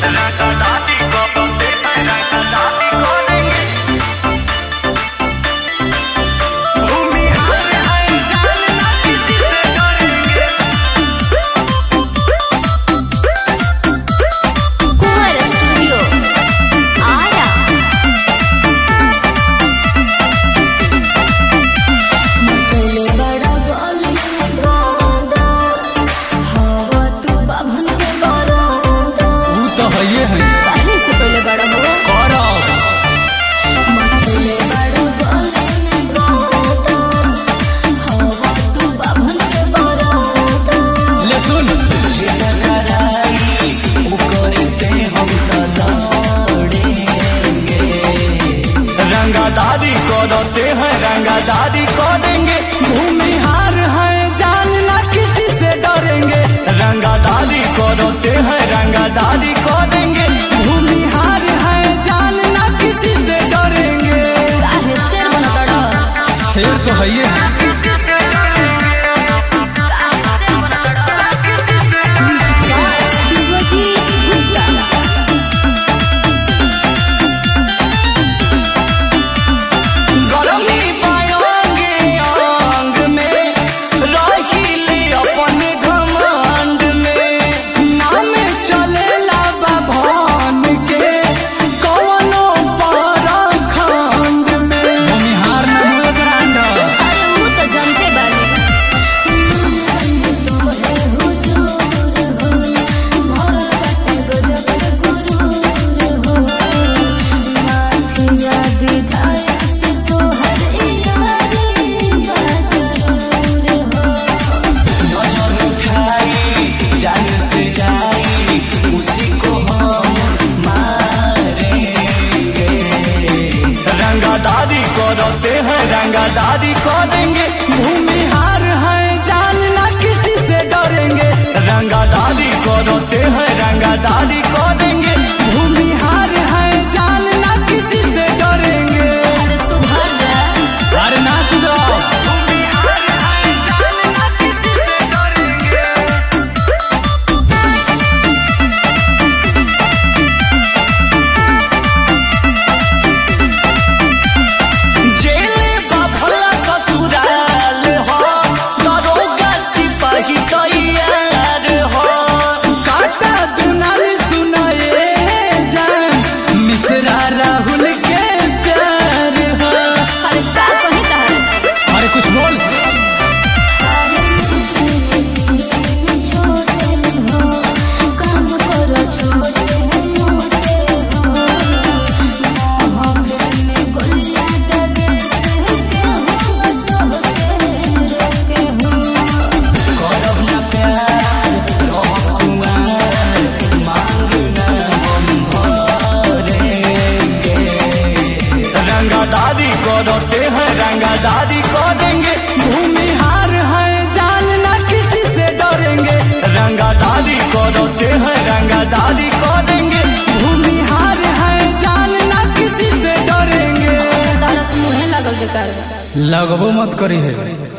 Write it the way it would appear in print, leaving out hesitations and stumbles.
रंगादारी करते हैं रंगादारी करेंगे, भूमिहार हैं जानना किसी से डरेंगे। रंगादारी करते हैं रंगादारी करेंगे, भूमिहार हैं जानना किसी से डरेंगे। शेर बना कड़ा शेर तो है ये करते हैं रंगादारी करेंगे, भूमिहार हैं जानना किसी से डरेंगे। रंगादारी करते हैं रंगादारी करेंगे, भूमिहार हैं जानना किसी से डरेंगे। अरे सुधर जा, अरे ना सुधरो, भूमिहार हैं जानना किसी से डरेंगे। राहुल के प्यार हो, अरे का कहीं कहा, अरे कुछ बोल। रंगादारी करते हैं रंगादारी करेंगे, भूमिहार हैं जानना किसी से डरेंगे। रंगादारी करते हैं रंगादारी करेंगे, भूमिहार हैं जानना किसी से डरेंगे। तारा से मुहे लगल बेकार लगबो मत करी है।